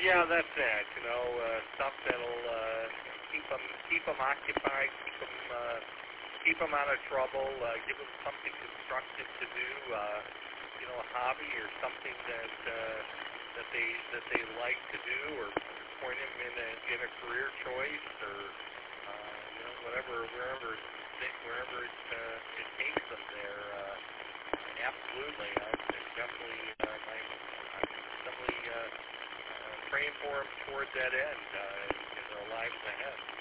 Yeah, that's it. Stuff that'll keep them occupied, keep them out of trouble, give them something constructive to do. A hobby or something that they like to do, or point them in a career choice, or wherever it takes them there. Absolutely, I'm definitely praying for them towards that end in their lives ahead.